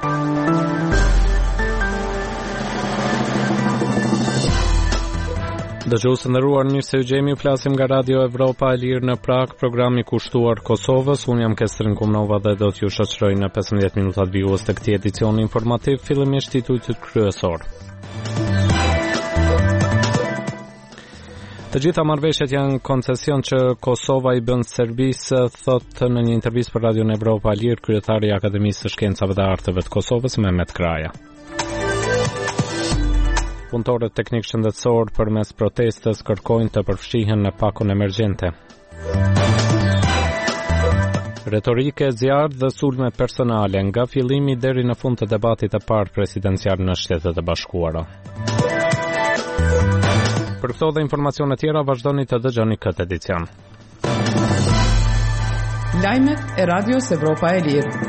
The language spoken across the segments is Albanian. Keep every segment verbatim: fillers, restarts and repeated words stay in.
Dëgjuesë nderuar, mirë se u gjemi, flasim nga Radio Evropa e Lirë në Prag, programi kushtuar Kosovës. Unë jam Kestrin Kumnova dhe do t'ju shoqëroj në pesëmbëdhjetë minutat vijues të këtij edicioni informativ, fillimisht titujt kryesor. Të gjitha marrëveshjet janë koncesion që Kosova i bën Serbisë, thotë në një intervistë për Radio Evropa e Lirë kryetari i Akademisë së Shkencave dhe Arteve të Kosovës, Mehmet Kraja. Punëtorët teknik shëndetësor përmes protestës kërkojnë të përfshihen në pakun emergjente. Retorike, zjarr dhe sulme personale nga fillimi deri në fund të debatit të parë presidencial në Shtetet e Bashkuara. Për këto dhe informacione tjera vazhdoni të dëgjoni këtë edicion. Lajmet e Radios Evropa e Lirë.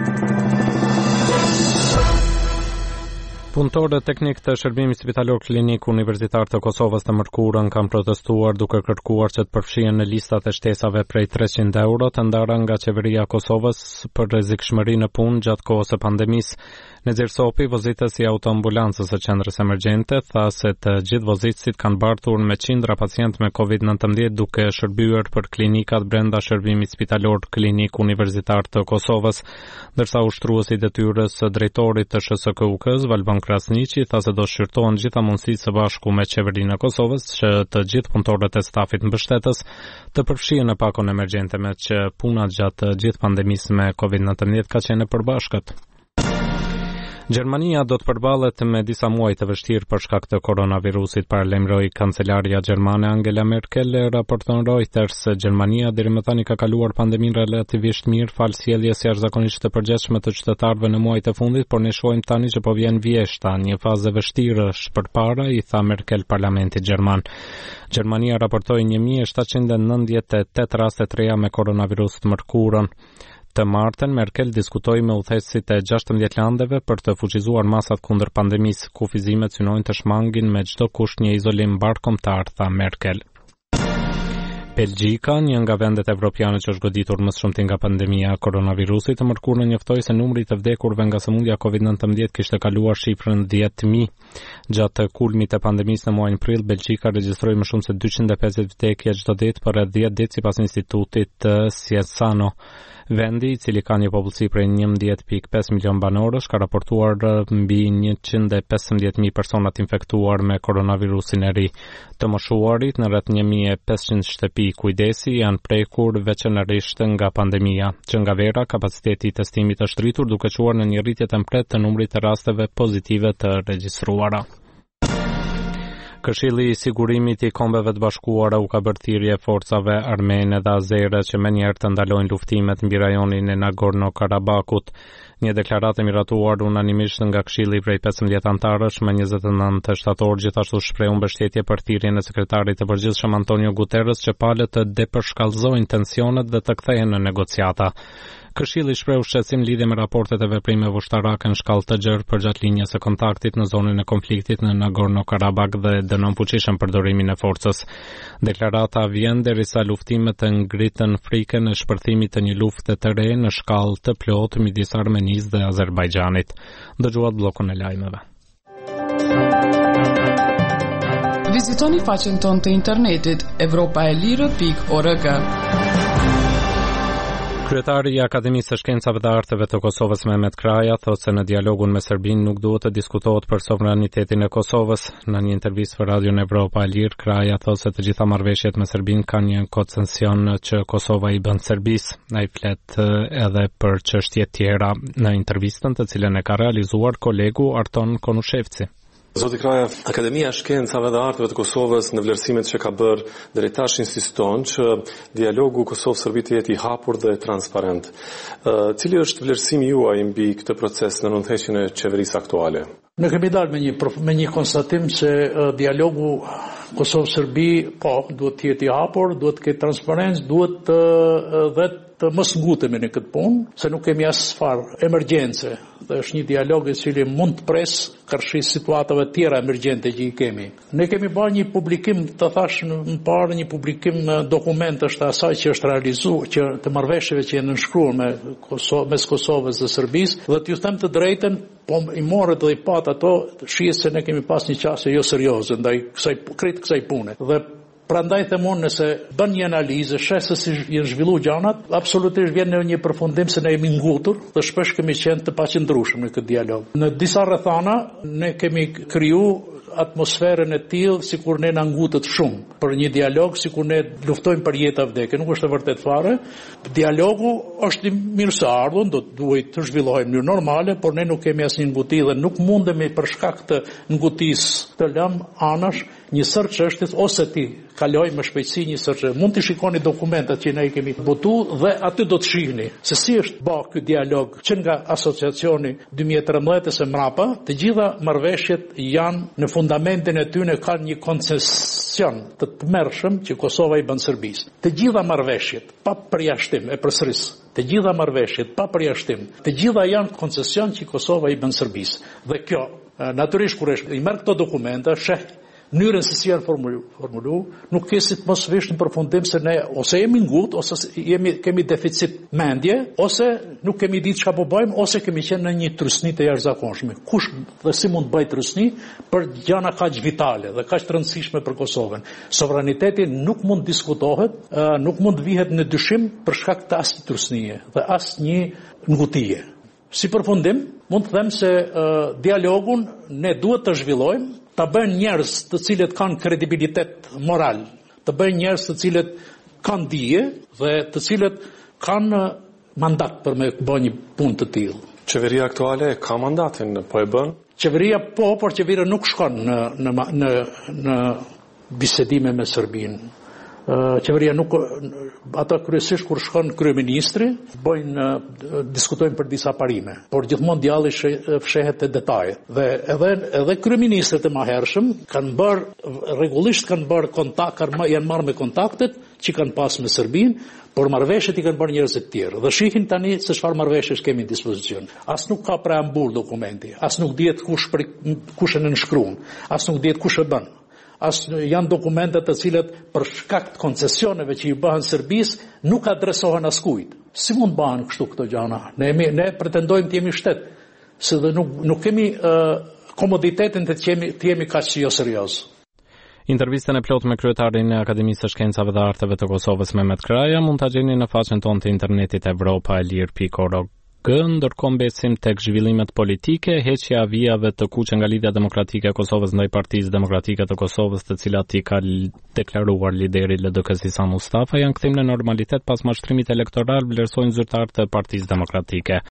Punëtorët teknik të shërbimit spitalor klinik universitar të Kosovës të mërkurën kanë protestuar duke kërkuar që të përfshihen në listat e shtesave prej treqind euro të ndara nga qeveria e Kosovës për rrezikshmëri në punë gjatë kohës së pandemisë. Nezir Sopi, vozitës i autoambulancës së qendrës emergjente, tha se të gjithë vozitësit kanë bartur me qindra pacientë me covid nineteen duke shërbyer për klinikat brenda shërbimit spitalor klinik universitar të Kosovës, ndërsa ushtruesi i detyrës drejtorit të S K U K-s, Valban Krasniqi, tha se do shqyrtohen gjitha mundësitë së bashku me qeverinë e Kosovës që të gjithë punëtorët e stafit mbështetës të përfshihen në pakon emergjente, me që puna gjatë gjithë pandemisë me covid nineteen ka qenë e përbashkët. Gjermania do të përballet me disa muaj të vështirë për shkak të koronavirusit, paralajmëroi kancelaria gjermane Angela Merkel, raporton Reuters. Gjermania deri më tani ka kaluar pandeminë relativisht mirë fal sjelljes jashtëzakonisht të përgjithshme të qytetarëve në muajt e fundit, por ne shohim tani që po vjen vjeshta, një fazë vështirë përpara, i tha Merkel parlamentit gjerman. Gjermania raportoi një mijë e shtatëqind e nëntëdhjetë e tetë raste të reja me koronavirus të mërkurën. Të martën, Merkel diskutoi me udhëheqësit e gjashtëmbëdhjetë landeve për të fuqizuar masat kundër pandemisë. Kufizimet synojnë të shmangin me çdo kusht një izolim barkombëtar, tha Merkel. Belgjika, një nga vendet evropiane që është goditur më shumë nga pandemia e koronavirusit, të mërkurën njoftoi se numri i të vdekurve nga sëmundja covid nineteen kishte kaluar shifrën dhjetë mijë. Gjatë kulmit të pandemisë në muajin prill, Belgjika regjistroi më shumë se dyqind e pesëdhjetë vdekje çdo ditë për rreth dhjetë ditë sipas institutit Ciesano. Vendi, i cili ka një popullsi prej njëmbëdhjetë pikë pesë milion banorësh, ka raportuar mbi njëqind e pesëmbëdhjetë mijë persona të infektuar me koronavirusin e ri. Të moshuarit në rreth një mijë e pesëqind shtëpi kujdesi janë prekur veçanërisht nga pandemia. Që nga vera, kapaciteti i testimit është rritur duke quar në një rritje tempret të numrit të rasteve pozitive të regjistruara. Këshilli i Sigurimit i Kombeve të Bashkuara u ka bërë thirrje forcave armene dhe azere që menjëherë të ndalojnë luftimet mbi rajonin e Nagorno-Karabakut. Një deklaratë e miratuar unanimisht nga Këshilli prej pesëmbëdhjetë antarësh më njëzet e nëntë shtator gjithashtu shpreh mbështetje për thirrjen e sekretarit të përgjithshëm Antonio Guterres që palët të depërshkallëzojnë tensionet dhe të kthehen në negociata. Këshilli shpreh shqetësim lidhje me raportet e veprimeve ushtarake në shkallë të gjerë përgjatë linjës së kontaktit në zonën e konfliktit në Nagorno-Karabakh dhe dënon fuqishëm përdorimin e forcës. Deklarata vjen derisa luftimet të ngritën frikën e shpërthimit të një lufte të re në shkallë të plotë midis Armenisë dhe Azerbajxhanit. Dëgjuat bllokun e lajmeve. Vizitoni faqen tonë të internetit evropa e lirë pikë org. Kryetari i Akademisë së Shkencave dhe Arteve të Kosovës, Mehmet Kraja, thotë se në dialogun me Serbinë nuk duhet të diskutohet për sovranitetin e Kosovës. Në një intervistë për Radio Evropa e Lirë, Kraja thotë se të gjitha marrëveshjet me Serbinë kanë një koncesion që Kosova i bën Serbisë. Ai flet edhe për çështje tjera në intervistën të cilën e ka realizuar kolegu Arton Konushevci. Zoti Kraja, Akademia e Shkencave dhe Arteve të Kosovës në vlerësimet që ka bërë deri tash insiston që dialogu Kosovë-Serbi të jetë i hapur dhe transparent. Cili është vlerësimi juaj mbi këtë proces në nëntheshjen e qeverisë aktuale? Ne kemi dalë me një me një konstatim se uh, dialogu Kosovë-Serbi po duhet të jetë i hapur, duhet të ketë transparencë, duhet uh, dhe të mos ngutemi në këtë punë, se nuk kemi as farë emergjence, dhe është një dialog i cili mund të pres kërshi situatave tjera emergjente që i kemi. Ne kemi bërë një publikim, të thash në parë, një publikim dokumentësh të asaj që është realizuar, që të marrëveshjeve që janë nënshkruar me Kosovë, mes Kosovës dhe Serbisë, dhe t'ju them të drejtën, po i morët dhe i pat ato, shihet se ne kemi pas një qasje jo serioze ndaj kësaj krejt kësaj pune. Dhe prandaj themon nëse bën një analizë, sheh se si janë zhvilluar gjanat, absolutisht vjen në një përfundim se ne jemi ngutur dhe shpesh kemi qenë të paqëndrueshëm në këtë dialog. Në disa rrethana ne kemi kriju atmosferën e tillë sikur ne na ngutët shumë për një dialog, sikur ne luftojmë për jetë a vdekje. Nuk është e vërtet fare. Dialogu është i mirëseardhur, do të duhet të zhvillohet në mënyrë normale, por ne nuk kemi asnjë nguti dhe nuk mundemi për shkak të ngutisë të lëmë anash një sër çështjes ose ti kaloj me shpejtësi një sër. Mund të shikoni dokumentat që ne i kemi botuar dhe aty do të shihni se si është bë ky dialog që nga asociacioni dy mijë e trembëdhjetë së mrapa, të gjitha marrëveshjet janë në fundamentin e tyre kanë një koncesion të tmerrshëm që Kosova i bën Serbisë. Të gjitha marrëveshjet pa përjashtim e përsëris, të gjitha marrëveshjet pa përjashtim, të gjitha janë koncesion që Kosova i bën Serbisë. Dhe kjo natyrisht kur i merr këto dokumenta, sheh mënyrën se si janë formulu, formulu, nuk ke si të mos vish në përfundim se ne ose jemi ngut, ose jemi, kemi deficit mendje, ose nuk kemi ditë çka po bëjmë, ose kemi qenë në një trysni të jashtëzakonshme. Kush dhe si mund bëj trysni për gjëra kaq vitale dhe kaq të rëndësishme për Kosovën? Sovraniteti nuk mund diskutohet, uh, nuk mund vihet në dyshim për shkak të asnjë trysnie dhe asnjë ngutie. Si përfundim, mund të them se uh, dialogun ne duhet të zhvillojmë, të bëjnë njerëz të cilët kanë kredibilitet moral, të bëjnë njerëz të cilët kanë dije dhe të cilët kanë mandat për me bëjë një punë të tillë. Qeveria aktuale ka mandatin, po e bën? Qeveria po, por qeveria nuk shkon në në në, në bisedime me Serbinë. Uh, qeveria nuk, ata kryesisht kur shkon kryeministri, bëjnë, uh, diskutojnë për disa parime, por gjithmonë djalli fshehet te detajet. Dhe edhe edhe kryeministët e mëhershëm kanë bërë rregullisht kanë bërë kontakt, kanë janë marrë me kontaktet që kanë pas me Serbinë, por marrëveshjet i kanë bërë njerëz të tjerë. Dhe shihin tani se çfarë marrëveshjesh kemi në dispozicion. As nuk ka preambull dokumenti, as nuk dihet kush për, kush e nënshkruan, as nuk dihet kush e bën. As janë dokumentet të cilat për shkak të koncesioneve që i bëhen Serbisë nuk adresohen askujt. Si mund bëhen kështu këto gjëra? Ne ne pretendojmë të jemi shtet, se dhe nuk nuk kemi uh, komoditetin të jemi të jemi kaq jo serioz. Intervistën e plot me kryetarin e Akademisë së Shkencave dhe Arteve të Kosovës Mehmet Kraja mund ta gjeni në faqen tonë të internetit europa e lir pikë org. Ndërkohë mbesim tek zhvillimet politike, heqja e vijave të kuqe nga Lidhja Demokratike e Kosovës ndaj Partisë Demokratike të Kosovës, të cilat i ka deklaruar lideri L D K-s Isa Mustafa, janë kthim në normalitet pas mashtrimit elektoral, vlerësojnë zyrtarët e Partisë Demokratike.